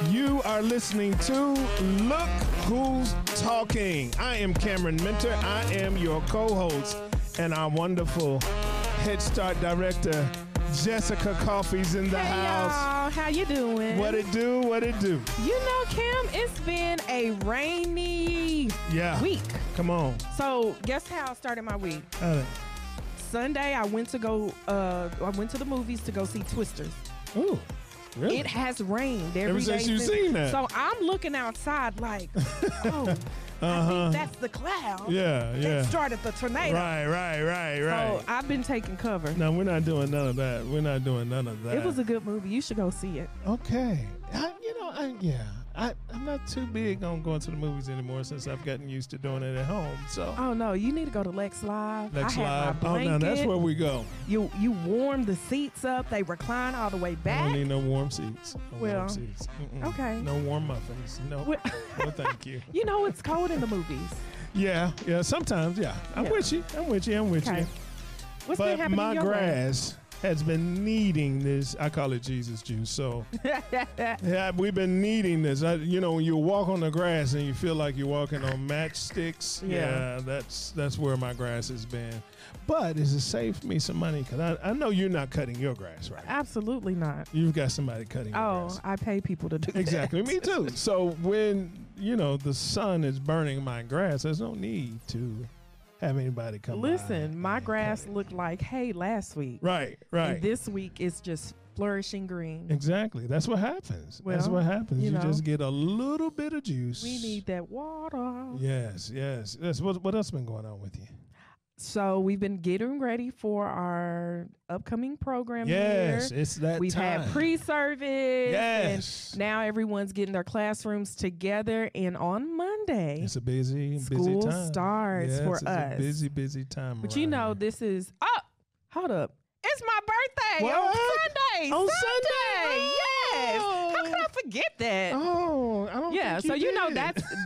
You are listening to Look Who's Talking. I am Cameron Minter. I am your co-host, and our wonderful Head Start director, Jessica Coffey's in the house. Y'all, how you doing? What it do? What it do? You know, Cam, it's been a rainy week. Come on. So, guess how I started my week? Sunday, I went to the movies to go see Twisters. Ooh. Really? It has rained Ever since you've seen that. So I'm looking outside like, I think that's the cloud. That started the tornado. Right. So I've been taking cover. No, we're not doing none of that. It was a good movie. You should go see it. Okay. I'm not too big on going to the movies anymore since I've gotten used to doing it at home. So. Oh no, you need to go to Lex Live. Lex Live. Oh no, that's where we go. You warm the seats up. They recline all the way back. I don't need no warm seats. Warm seats. Okay. No warm muffins. No. No, thank you. You know it's cold in the movies. Yeah. Sometimes. Yeah. I'm with you. Okay. What's been happening? My grass has been needing this. I call it Jesus juice. So we've been needing this. When you walk on the grass and you feel like you're walking on matchsticks. Yeah, that's where my grass has been. But it's saved me some money because I know you're not cutting your grass, right? Absolutely not. You've got somebody cutting your grass. I pay people to do that. Exactly. Me too. So when, the sun is burning my grass, there's no need to have anybody come Listen, by. my grass looked like hay last week. Right. And this week it's just flourishing green. Exactly. That's what happens. Well, that's what happens. You just get a little bit of juice. We need that water. Yes. What else been going on with you? So we've been getting ready for our upcoming program Yes, here. it's that We've time. had pre-service. Yes. And now everyone's getting their classrooms together. And on Monday, it's a busy school time. starts for us. It's a busy time. But this is, hold up. It's my birthday on Sunday. On Sunday. Yes. How could I forget that? Oh, I don't think so you did.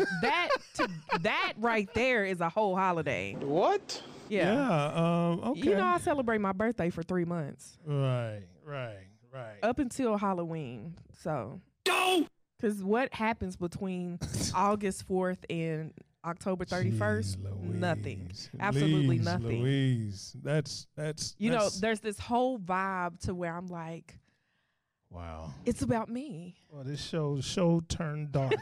that right there is a whole holiday. What? Yeah. Okay. I celebrate my birthday for 3 months. Right. Up until Halloween. So. No! Because what happens between August 4th and October 31st? Nothing. Absolutely nothing. Louise. That's there's this whole vibe to where I'm like, wow. It's about me. Well, this show turned dark.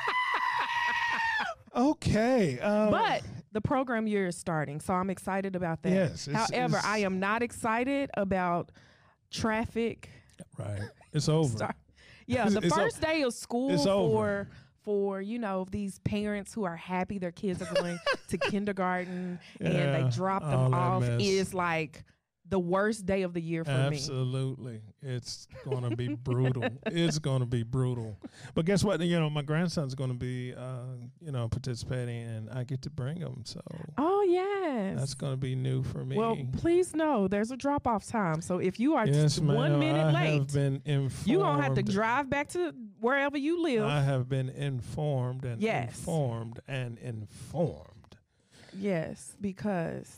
Okay. But the program year is starting, so I'm excited about that. Yes. However, I am not excited about traffic. Right. It's over. The first day of school for these parents who are happy their kids are going to kindergarten and they drop them off is like the worst day of the year for me. Absolutely. It's going to be brutal. It's going to be brutal. But guess what? My grandson's going to be, participating, and I get to bring him. So. Oh, yes. That's going to be new for me. Well, please know there's a drop-off time. So if you are just 1 minute late, I have been informed. You're going to have to drive back to wherever you live. I have been informed and informed and informed. Yes, because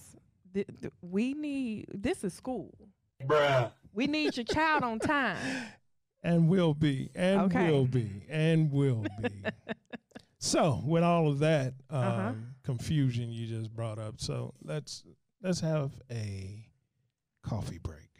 this is school. Bruh. We need your child on time. And will be. So with all of that confusion you just brought up, so let's have a coffee break.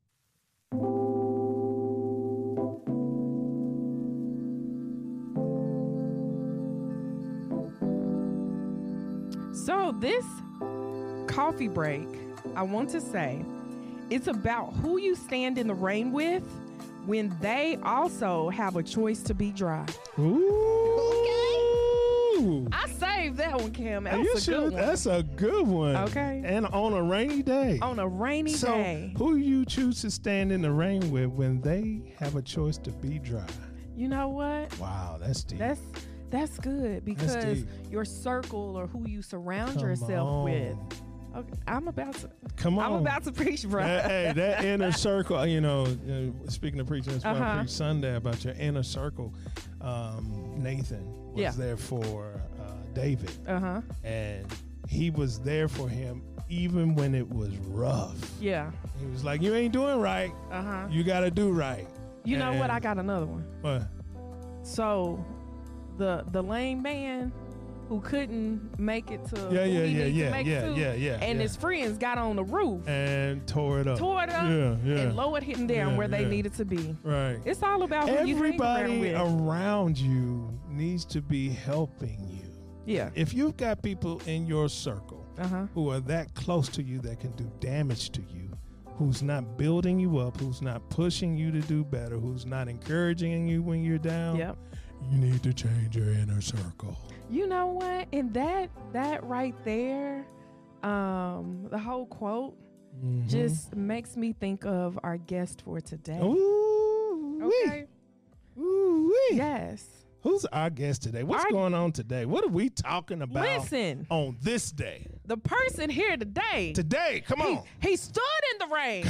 So this coffee break, I want to say, it's about who you stand in the rain with when they also have a choice to be dry. Ooh. I saved that one, Cam. That's a good one. That's a good one. Okay. And on a rainy day. On a rainy day. So who you choose to stand in the rain with when they have a choice to be dry? You know what? Wow, that's deep. That's good because your circle or who you surround yourself with. Okay, I'm about to preach, bro. That inner circle, speaking of preaching, that's why I preached Sunday about your inner circle. Nathan was there for David. And he was there for him even when it was rough. Yeah. He was like, you ain't doing right. You got to do right. You know what? I got another one. What? So the lame man who couldn't make it to and his friends got on the roof and tore it up and lowered him down where they needed to be. Right. It's all about who everybody you around you needs to be helping you. Yeah. If you've got people in your circle who are that close to you that can do damage to you, who's not building you up, who's not pushing you to do better, who's not encouraging you when you're down, you need to change your inner circle. You know what? And that right there, the whole quote just makes me think of our guest for today. Ooh, okay. Ooh, yes. Who's our guest today? What's going on today? What are we talking about? Listen, on this day. The person here today. Come on. He stood in the rain.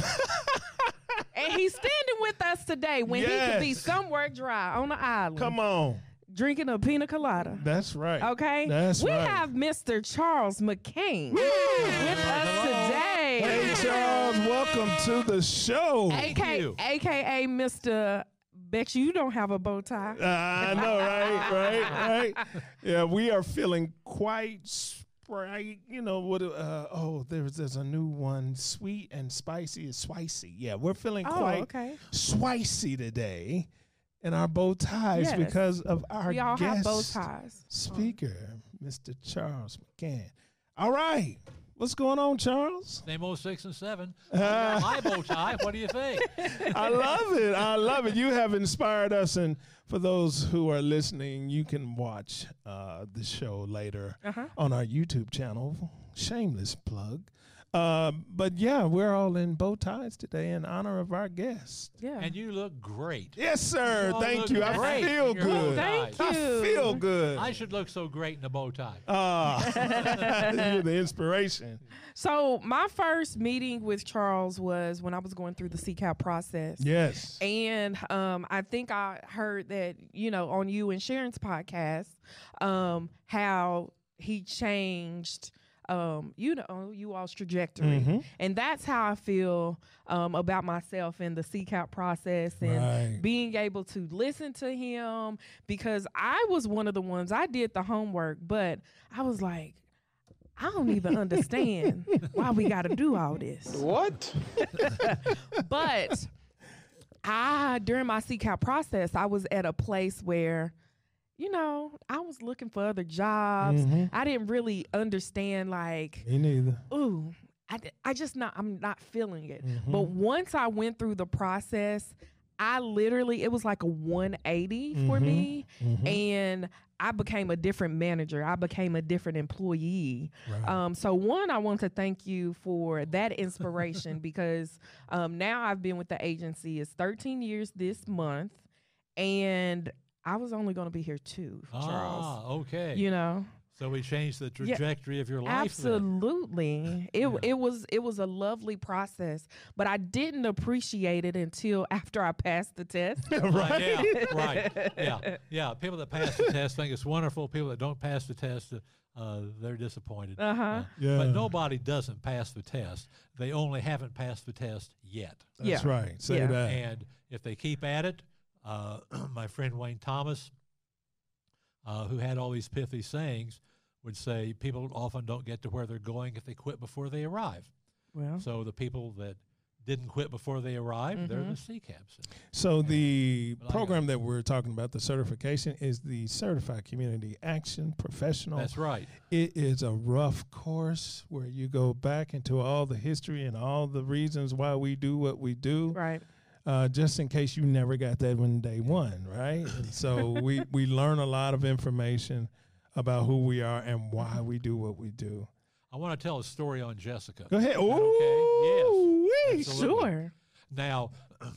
And he's standing with us today when he could be somewhere dry on the island. Come on. Drinking a pina colada. That's right. Okay? We have Mr. Charles McCain with us today. Hey, Charles, welcome to the show. AKA Mr. Bet you don't have a bow tie. I know, right? Yeah, we are feeling quite Sprite. You know what? There's a new one, sweet and spicy. Is spicy. Yeah, we're feeling quite spicy today in our bow ties because of our we all guest have bow ties. Speaker, Mr. Charles McCann. All right. What's going on, Charles? Same old 6 and 7. My bow tie. What do you think? I love it. You have inspired us. And for those who are listening, you can watch the show later on our YouTube channel. Shameless plug. But yeah, we're all in bow ties today in honor of our guest. Yeah. And you look great. Yes, sir. Thank you. I feel good. Thank you. I feel good. I should look so great in a bow tie. You're the inspiration. So my first meeting with Charles was when I was going through the CCAP process. Yes. And I think I heard that, on you and Sharon's podcast, how he changed you all's trajectory. And that's how I feel about myself in the CCAP process and being able to listen to him, because I was one of the ones, I did the homework, but I was like, I don't even understand why we got to do all this. What? But during my CCAP process, I was at a place where I was looking for other jobs. I didn't really understand, like, me neither. Ooh, I'm not feeling it. But once I went through the process, it was like a 180 for me. And I became a different manager. I became a different employee. Right. So I want to thank you for that inspiration because now I've been with the agency. It's 13 years this month. And I was only going to be here 2, Charles. Okay. So we changed the trajectory of your life. Absolutely. It was a lovely process, but I didn't appreciate it until after I passed the test. Yeah. People that pass the test think it's wonderful. People that don't pass the test, they're disappointed. Yeah. But nobody doesn't pass the test. They only haven't passed the test yet. That's right. Say that. And if they keep at it, my friend Wayne Thomas, who had all these pithy sayings, would say people often don't get to where they're going if they quit before they arrive. Well, so the people that didn't quit before they arrived, they're the CCAPs. So the program that we're talking about, the certification, is the Certified Community Action Professional. That's right. It is a rough course where you go back into all the history and all the reasons why we do what we do. Right. Just in case you never got that one day one, right? And so we learn a lot of information about who we are and why we do what we do. I want to tell a story on Jessica. Go ahead. Okay. Yes. Sure. Now,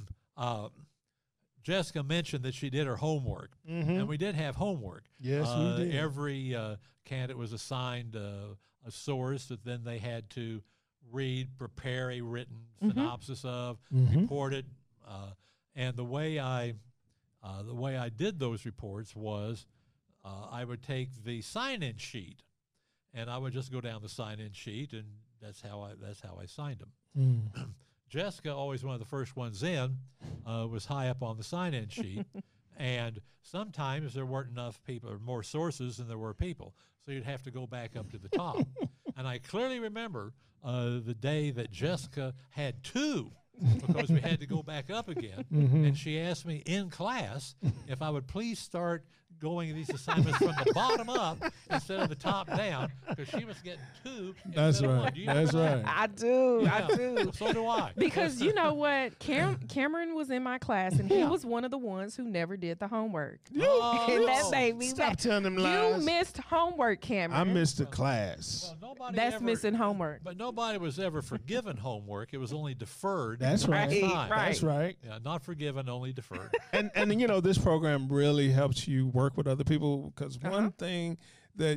Jessica mentioned that she did her homework, and we did have homework. Yes, we did. Every candidate was assigned a source that then they had to read, prepare a written synopsis of, report it. And the way I did those reports was I would take the sign-in sheet, and I would just go down the sign-in sheet, and that's how I signed them. Jessica, always one of the first ones in, was high up on the sign-in sheet, And sometimes there weren't enough people or more sources than there were people. So you'd have to go back up to the top. And I clearly remember the day that Jessica had 2 because we had to go back up again. And she asked me in class if I would please start going these assignments from the bottom up instead of the top down, because she was getting 2. That's right. That's right. I do. Yeah. I do. So do I. Because you know what? Cameron was in my class, and he was one of the ones who never did the homework. And that made me Stop telling them lies. You missed homework, Cameron. I missed the class. Well, that's missing homework. But nobody was ever forgiven homework. It was only deferred. That's right. That's right. Yeah, not forgiven, only deferred. And you know, this program really helps you work with other people, because one thing that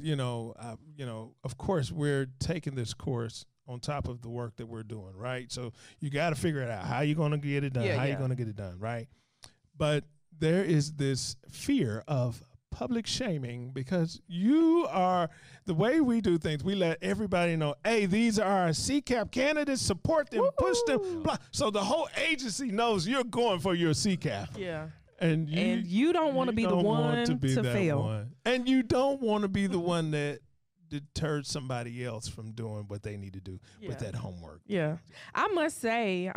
of course we're taking this course on top of the work that we're doing, right? So you got to figure it out. How you going to get it done? How you going to get it done, right? But there is this fear of public shaming, because the way we do things, we let everybody know, hey, these are our CCAP candidates, support them, push them, blah. So the whole agency knows you're going for your CCAP. Yeah. And you don't want to be the one to fail. And you don't want to be the one that deters somebody else from doing what they need to do with that homework. Yeah. I must say,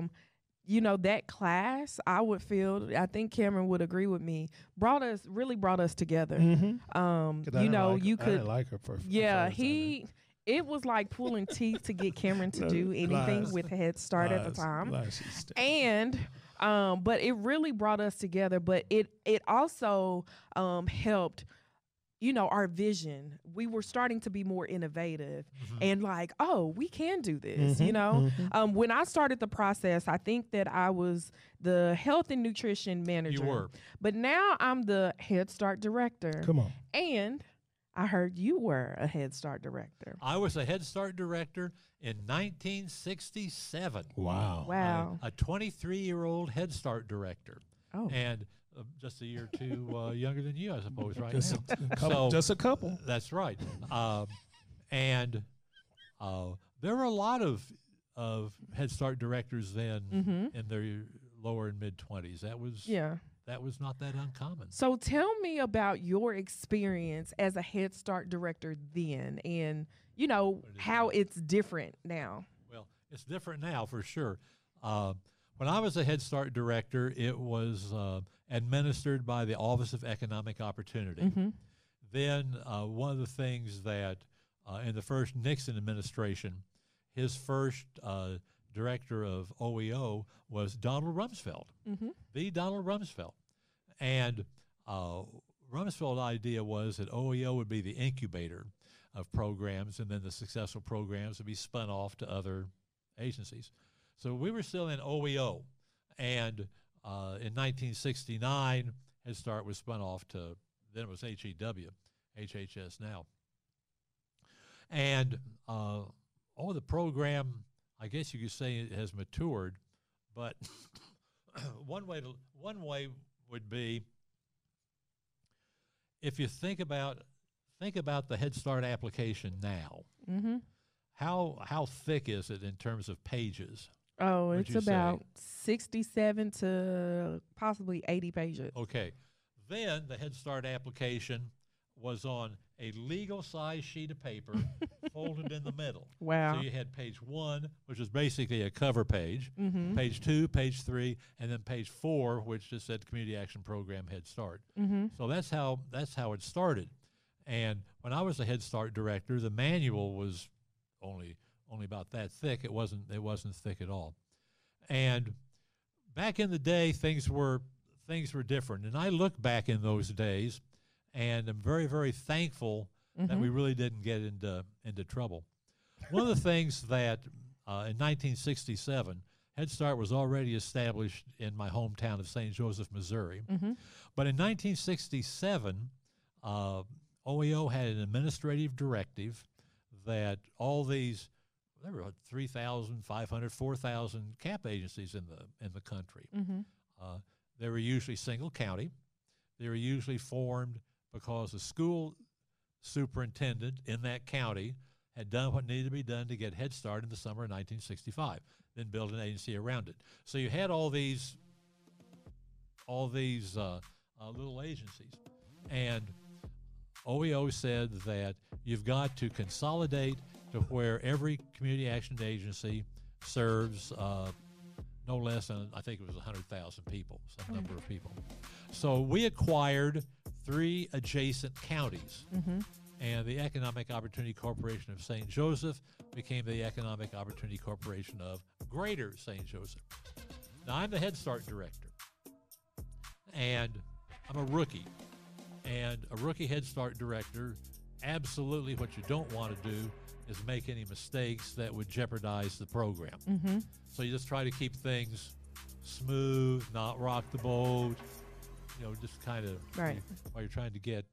that class, I think Cameron would agree with me, really brought us together. You could. I didn't like her for it was like pulling teeth to get Cameron to do anything with Head Start at the time. And but it really brought us together, but it also helped our vision. We were starting to be more innovative and like, oh, we can do this, When I started the process, I think that I was the health and nutrition manager. You were. But now I'm the Head Start director. Come on. And I heard you were a Head Start director. I was a Head Start director in 1967. Wow. A 23-year-old Head Start director. Oh. And just a year or 2 younger than you, I suppose, right just now. Just a couple. That's right. And there were a lot of Head Start directors then in their lower and mid-20s. That was not that uncommon. So tell me about your experience as a Head Start director then, and how it's different now. Well, it's different now for sure. When I was a Head Start director, it was administered by the Office of Economic Opportunity. Then one of the things that in the first Nixon administration, his first director of OEO was Donald Rumsfeld, the Donald Rumsfeld. And Rumsfeld's idea was that OEO would be the incubator of programs, and then the successful programs would be spun off to other agencies. So we were still in OEO, and in 1969, Head Start was spun off to, then it was HEW, HHS now. And the program, I guess you could say it has matured, but one way would be, if you think about the Head Start application now, how thick is it in terms of pages? Oh, it's about 67 to possibly 80 pages. Okay. Then the Head Start application was on a legal size sheet of paper folded in the middle. Wow. So you had page 1, which was basically a cover page, page 2, page 3, and then page 4, which just said Community Action Program Head Start. So that's how it started. And when I was a Head Start director, the manual was only about that thick. It wasn't thick at all. And back in the day, things were different. And I look back in those days, and I'm very, very thankful that we really didn't get into trouble. One of the things that in 1967, Head Start was already established in my hometown of St. Joseph, Missouri. But in 1967, OEO had an administrative directive that all these, there were 3,500, 4,000 CAP agencies in the country. They were usually single county. They were usually formed because the school superintendent in that county had done what needed to be done to get Head Start in the summer of 1965, then built an agency around it. So you had all these little agencies. And OEO said that you've got to consolidate to where every community action agency serves no less than, I think it was 100,000 people, some number of people. So we acquired 3 adjacent counties. And the Economic Opportunity Corporation of St. Joseph became the Economic Opportunity Corporation of Greater St. Joseph. Now, I'm the Head Start director, and I'm a rookie. And a rookie Head Start director, absolutely what you don't want to do is make any mistakes that would jeopardize the program. So you just try to keep things smooth, not rock the boat, just kind of while you're trying to get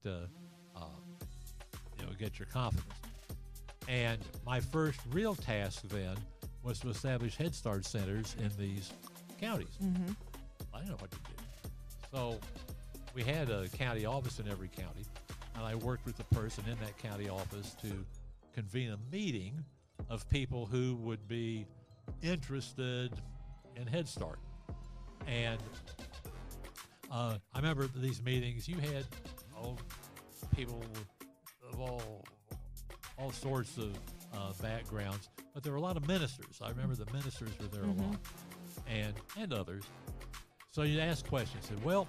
get your confidence. And my first real task then was to establish Head Start centers in these counties. I didn't know what to do. So we had a county office in every county, and I worked with the person in that county office to convene a meeting of people who would be interested in Head Start. And I remember these meetings, you had people of all sorts of backgrounds, but there were a lot of ministers. I remember the ministers were there a lot, and others. So you'd ask questions. Said, well,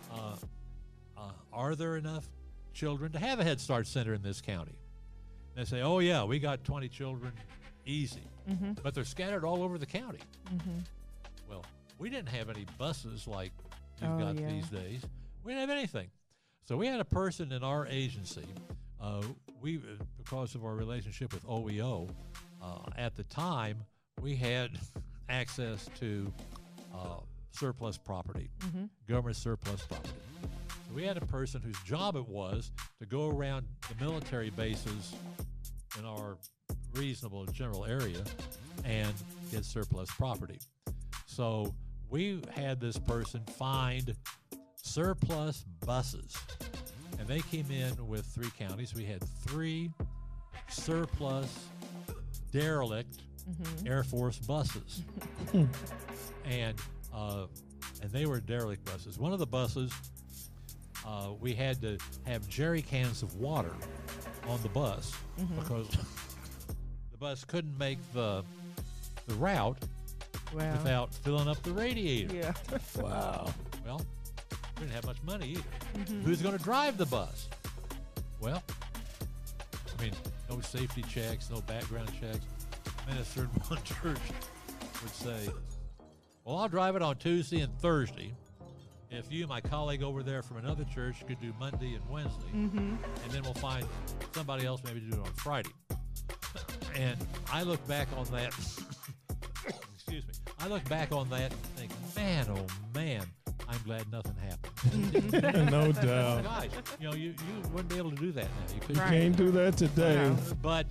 are there enough children to have a Head Start center in this county? And they say, oh yeah, we got 20 children, easy. But they're scattered all over the county. Well, we didn't have any buses like you've got these days. We didn't have anything. So we had a person in our agency. We, because of our relationship with OEO, at the time, we had access to surplus property, government surplus property. So we had a person whose job it was to go around the military bases in our reasonable general area and get surplus property. So we had this person find surplus buses, and they came in with 3 counties. We had 3 surplus derelict Air Force buses, and they were derelict buses. One of the buses, we had to have jerry cans of water on the bus because the bus couldn't make the route without filling up the radiator. Wow. Well, we didn't have much money either. Who's going to drive the bus? Well, I mean, no safety checks, no background checks. Minister in one church would say, well, I'll drive it on Tuesday and Thursday. If you and my colleague over there from another church could do Monday and Wednesday, and then we'll find somebody else maybe to do it on Friday. And I look back on that, excuse me, I look back on that and think, man, oh man, I'm glad nothing happened. No doubt. Guys, you wouldn't be able to do that now. You can't do that today. But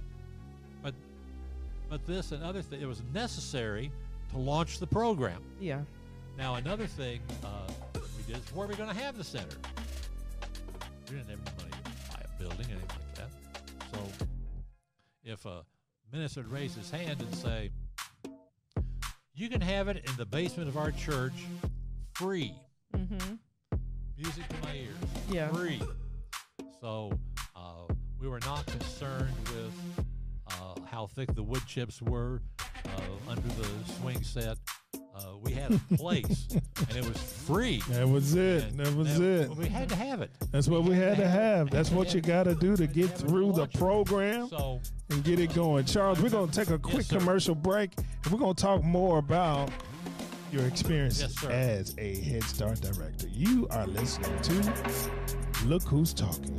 this and other thing, it was necessary to launch the program. Yeah. Now another thing we did is where are we going to have the center? We didn't have any money to buy a building, anything like that. So if a minister would raise his hand and say, you can have it in the basement of our church free. Music to my ears. Yeah. Free. So we were not concerned with how thick the wood chips were under the swing set. We had a place, and it was free. That was it. That was it. We had to have it. That's what we had to have. That's what you got to do to get through the program and get it going. Charles, we're going to take a quick commercial break, and we're going to talk more about your experience as a Head Start director. You are listening to Look Who's Talking.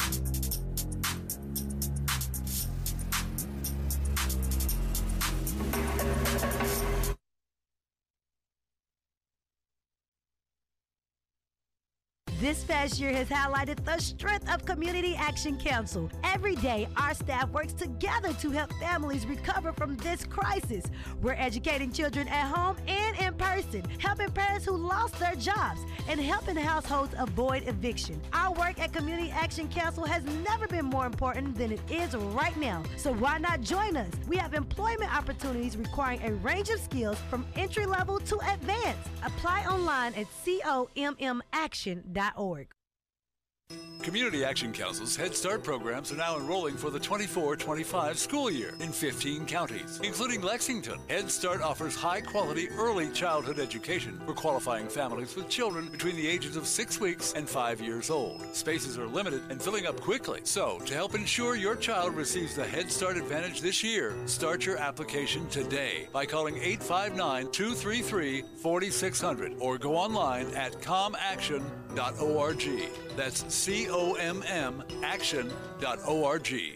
This past year has highlighted the strength of Community Action Council. Every day, our staff works together to help families recover from this crisis. We're educating children at home and in person, helping parents who lost their jobs, and helping households avoid eviction. Our work at Community Action Council has never been more important than it is right now. So why not join us? We have employment opportunities requiring a range of skills from entry level to advanced. Apply online at commaction.org. Community Action Council's Head Start programs are now enrolling for the 24-25 school year in 15 counties, including Lexington. Head Start offers high-quality early childhood education for qualifying families with children between the ages of 6 weeks and 5 years old. Spaces are limited and filling up quickly. So, to help ensure your child receives the Head Start Advantage this year, start your application today by calling 859-233-4600 or go online at comaction.org. That's COMM action.org.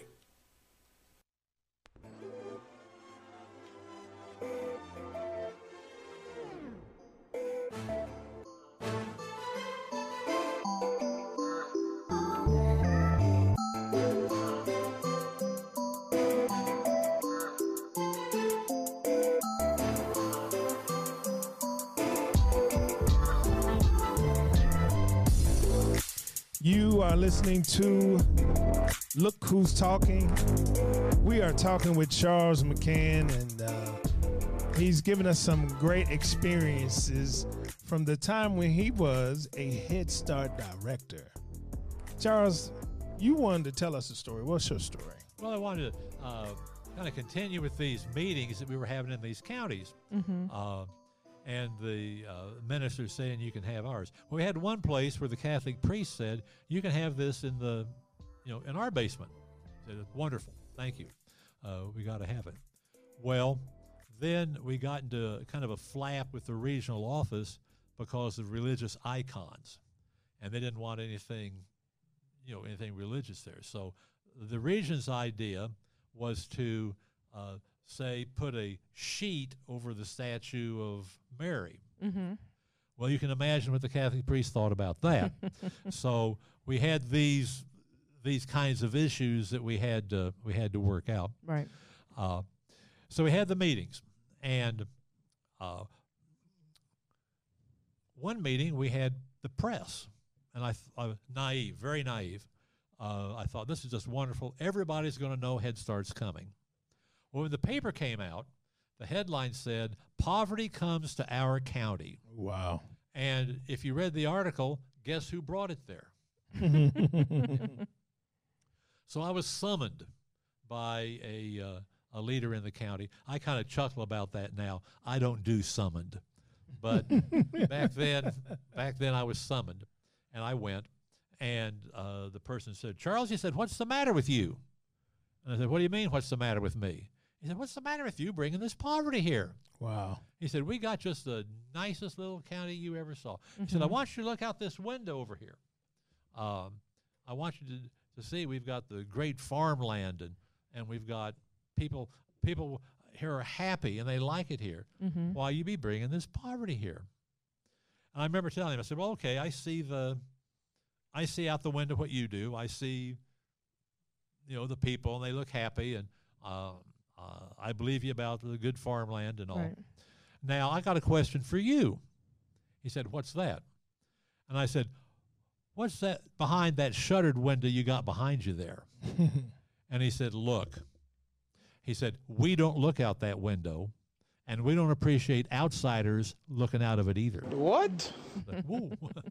You are listening to Look Who's Talking. We are talking with Charles McCann, and he's given us some great experiences from the time when he was a Head Start director. Charles, you wanted to tell us a story. What's your story? Well, I wanted to kind of continue with these meetings that we were having in these counties. Mm-hmm. And the minister saying you can have ours. Well, we had one place where the Catholic priest said, you can have this in the, in our basement. I said, wonderful, thank you. We got to have it. Well, then we got into kind of a flap with the regional office because of religious icons. And they didn't want anything religious there. So the region's idea was to put a sheet over the statue of Mary. Mm-hmm. Well, you can imagine what the Catholic priest thought about that. So we had these kinds of issues that we had to work out. Right. So we had the meetings, and one meeting we had the press, and I was naive, very naive. I thought, this is just wonderful. Everybody's going to know Head Start's coming. Well, when the paper came out, the headline said, "Poverty comes to our county." Wow. And if you read the article, guess who brought it there? So I was summoned by a leader in the county. I kind of chuckle about that now. I don't do summoned. But back then I was summoned, and I went, and the person said, "Charles," he said, "what's the matter with you?" And I said, "What do you mean, what's the matter with me?" He said, "What's the matter with you bringing this poverty here?" Wow. He said, "We got just the nicest little county you ever saw." Mm-hmm. He said, "I want you to look out this window over here. I want you to see we've got the great farmland, and we've got people here are happy, and they like it here. Mm-hmm. Why you be bringing this poverty here?" And I remember telling him, I said, "Well, okay, I see out the window what you do. I see, the people, and they look happy, and I believe you about the good farmland and all. Right. Now, I got a question for you." He said, "What's that?" And I said, "What's that behind that shuttered window you got behind you there?" And he said, "Look." He said, "We don't look out that window, and we don't appreciate outsiders looking out of it either." What? Like, whoa.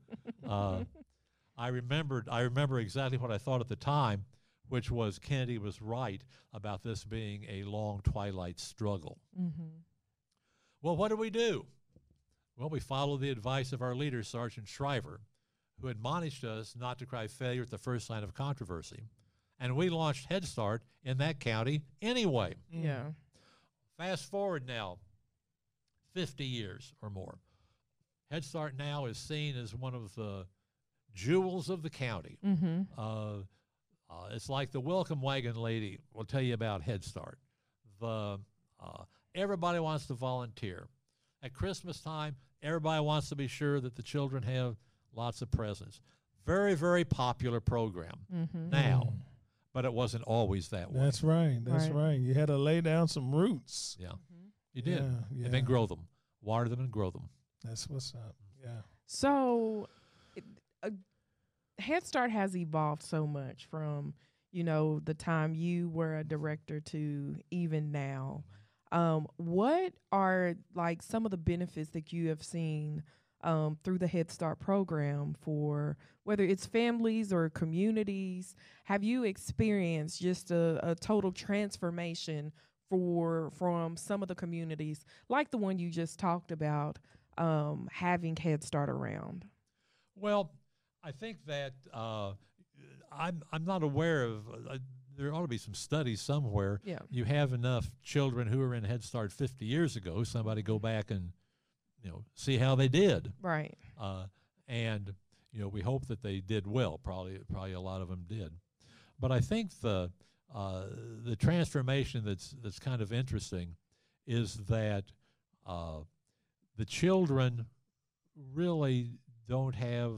I remember exactly what I thought at the time, which was Kennedy was right about this being a long twilight struggle. Mm-hmm. Well, what do? Well, we followed the advice of our leader, Sergeant Shriver, who admonished us not to cry failure at the first sign of controversy. And we launched Head Start in that county anyway. Yeah. Fast forward now, 50 years or more. Head Start now is seen as one of the jewels of the county. Mm-hmm. It's like the welcome wagon lady will tell you about Head Start. Everybody wants to volunteer. At Christmas time, everybody wants to be sure that the children have lots of presents. Very, very popular program now, but it wasn't always that way. That's right. You had to lay down some roots. Yeah, you did. Yeah. And then grow them. Water them and grow them. That's what's up. Yeah. So Head Start has evolved so much from, the time you were a director to even now. What are like some of the benefits that you have seen through the Head Start program for whether it's families or communities? Have you experienced just a total transformation from some of the communities, like the one you just talked about, having Head Start around? Well, I think that I'm not aware of. There ought to be some studies somewhere. Yeah. You have enough children who were in Head Start 50 years ago. Somebody go back and see how they did. Right. And we hope that they did well. Probably a lot of them did. But I think the transformation that's kind of interesting is that the children really don't have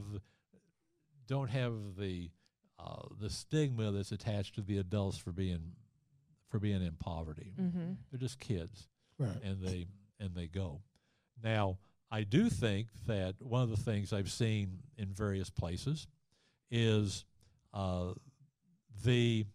the stigma that's attached to the adults for being in poverty. Mm-hmm. They're just kids, right. and they go. Now, I do think that one of the things I've seen in various places is the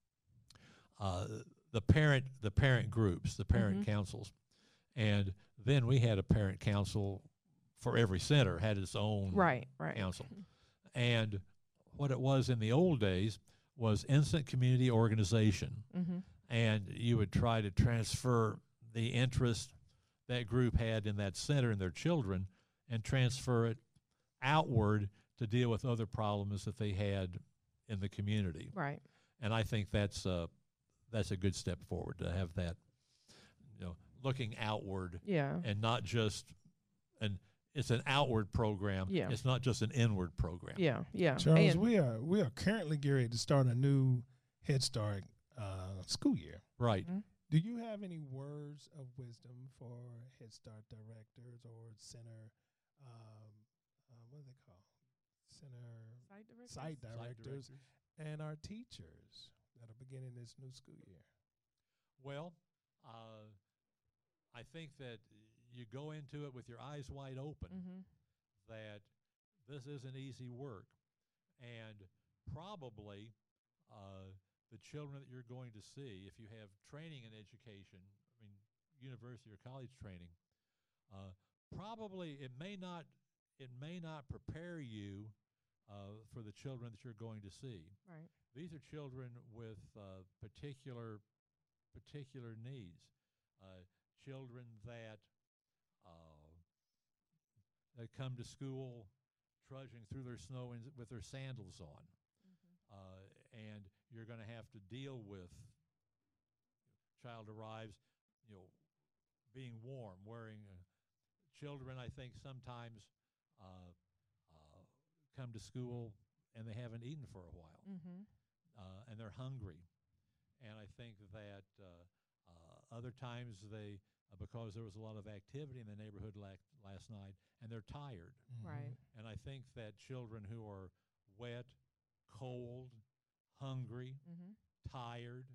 parent groups, the parent Mm-hmm. councils, and then we had a parent council for every center, had its own Right. council. And what it was in the old days was instant community organization. Mm-hmm. And you would try to transfer the interest that group had in that center and their children and transfer it outward to deal with other problems that they had in the community. Right. And I think that's a good step forward to have that, looking outward. Yeah. And not just it's an outward program. Yeah. It's not just an inward program. Yeah. Charles, And we are currently getting ready to start a new Head Start school year. Right. Mm-hmm. Do you have any words of wisdom for Head Start directors or center, what are they called? Site directors and our teachers that are beginning this new school year? Well, I think that you go into it with your eyes wide open, Mm-hmm. that this isn't easy work. And probably the children that you're going to see, if you have training in education, university or college training, probably it may not prepare you for the children that you're going to see. Right. These are children with particular needs, children that come to school trudging through their snow with their sandals on. And you're going to have to deal with child arrives, being warm, wearing. Children, I think, sometimes come to school and they haven't eaten for a while, Mm-hmm. and they're hungry. And I think that other times because there was a lot of activity in the neighborhood last night, and they're tired. Mm-hmm. Right. And I think that children who are wet, cold, hungry, Mm-hmm. tired,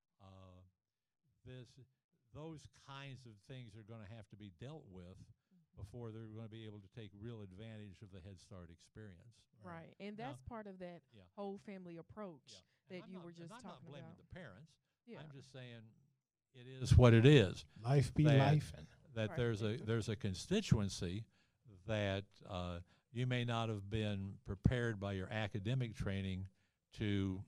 those kinds of things are going to have to be dealt with before they're going to be able to take real advantage of the Head Start experience. Right. And that's part of that Yeah. whole family approach And that you were just I'm talking not blaming about. the parents. Yeah. I'm just saying it is what it is. Life be That- life. That Right. there's a constituency that you may not have been prepared by your academic training to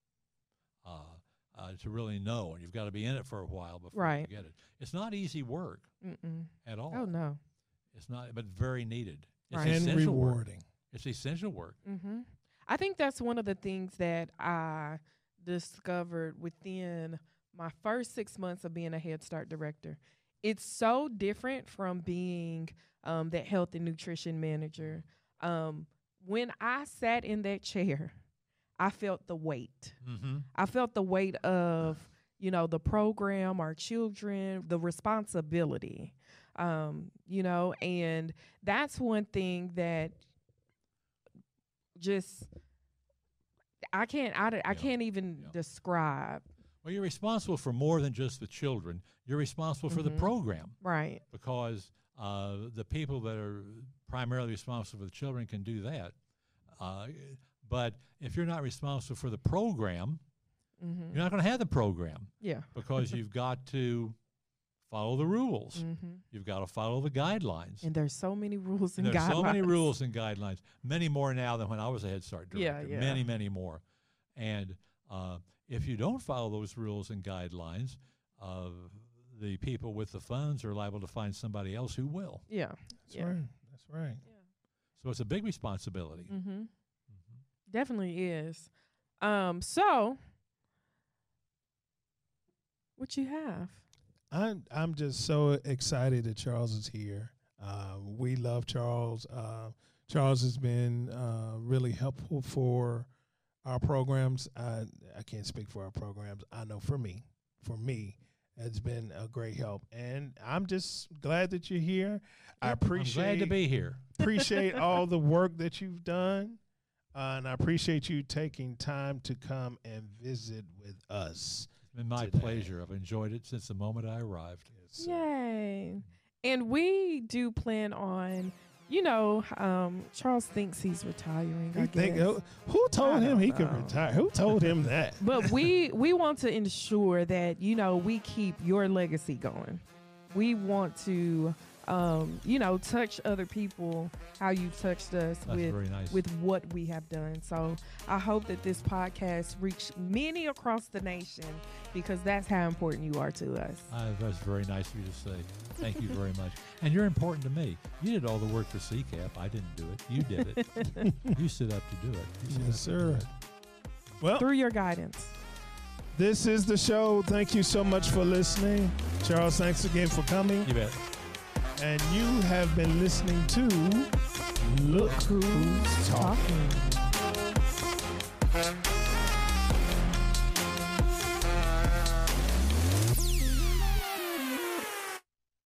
really know, and you've got to be in it for a while before Right. you get it. It's not easy work Mm-mm. at all. Oh, no. It's not, but very needed. It's Right. And essential work. rewarding. It's essential work. Mm-hmm. I think that's one of the things that I discovered within my first 6 months of being a Head Start director. It's so different from being that health and nutrition manager. When I sat in that chair, I felt the weight. Mm-hmm. I felt the weight of, the program, our children, the responsibility, and that's one thing that just I can't even describe. Well, you're responsible for more than just the children. You're responsible for the program. Right. Because the people that are primarily responsible for the children can do that. But if you're not responsible for the program, Mm-hmm. you're not going to have the program. Yeah. Because you've got to follow the rules. Mm-hmm. You've got to follow the guidelines. And there's so many rules and guidelines. There's so many rules and guidelines. Many more now than when I was a Head Start director. Yeah. Many, many more. And if you don't follow those rules and guidelines, the people with the funds are liable to find somebody else who will. Yeah. That's right. That's right. Yeah. So it's a big responsibility. Mm-hmm. Mm-hmm. Definitely is. So what you have? I'm just so excited that Charles is here. We love Charles. Charles has been really helpful for our programs. I can't speak for our programs. I know for me, it's been a great help. And I'm just glad that you're here. I'm glad to be here. Appreciate all the work that you've done. And I appreciate you taking time to come and visit with us. It's been my pleasure. I've enjoyed it since the moment I arrived. Yes, yay. And we do plan on, Charles thinks he's retiring. Who told him he could retire? Who told him that? But we want to ensure that, we keep your legacy going. We want to, touch other people how you've touched us with what we have done. So I hope that this podcast reached many across the nation, because that's how important you are to us. That's very nice of you to say. Thank you very much. And you're important to me. You did all the work for CCAP. I didn't do it. You did it. You stood up to do it. Yes, sir. Well, through your guidance. This is the show. Thank you so much for listening. Charles, thanks again for coming. You bet. And you have been listening to Look Who's Talking.